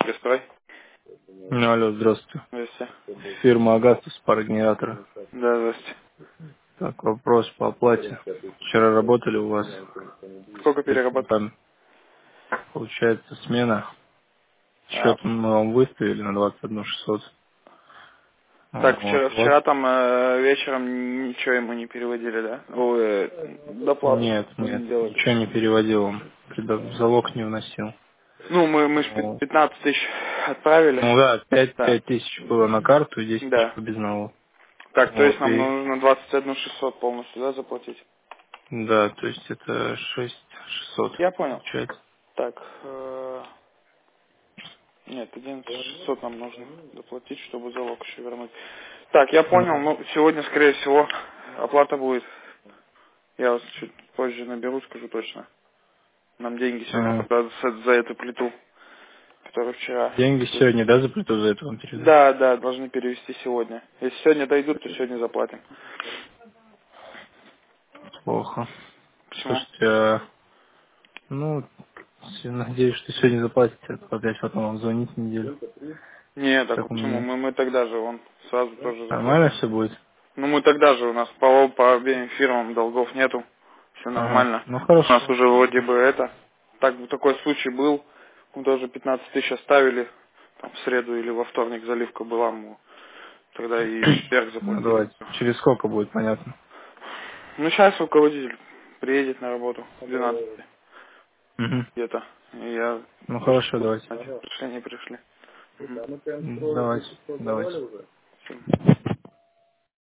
Пристрой. Ну, алло, здравствуйте. Здрасте. Фирма Агастус, парогенератора. Да, здрасте. Так, вопрос по оплате. Вчера работали у вас. Сколько То есть, переработок? там получается смена. А, Счет мы вам выставили на 21 600. так, Вот. вчера, У вас? вчера там вечером ничего ему не переводили, да? Ой, доплату Нет, нет, не делали. ничего не переводил он. Залог не вносил. Ну, мы ж Вот. 15 тысяч отправили. Ну да, Да. пять тысяч было на карту и 10 тысяч Да. по безналу. Так, то есть Вот, нам и нужно 21 600 полностью, да, заплатить? да, то есть это 6 600 Я понял. получается. Так, нет, 11 600 нам нужно заплатить, чтобы залог еще вернуть. Так, я понял, Ну, ну, сегодня, скорее всего, оплата будет. Я вас чуть позже наберу, скажу точно. Нам деньги сегодня ага. тогда за эту плиту, которую вчера. Деньги сегодня, да, за плиту за это вам передать? Да, да, должны перевести сегодня. Если сегодня дойдут, то сегодня заплатим. Плохо. Почему? Слушайте, ну, надеюсь, что сегодня заплатите, а то опять потом вам звонить неделю, Нет, так как у почему? меня. Мы тогда же, он сразу тоже Нормально заплатим. все будет? Ну мы тогда же, у нас по обеим фирмам долгов нету. Все Ага, нормально. ну У нас хорошо. уже вроде бы это. Такой случай был. Мы тоже 15 тысяч оставили. Там в среду или во вторник заливка была. Мы тогда и в четверг Ну заплатили. давайте, через сколько будет, понятно. Ну, сейчас руководитель приедет на работу в 12 Угу. где-то. И я Ну точно хорошо, буду давайте. знать, пришли, не пришли. Мгм. Давайте, давайте. Всё.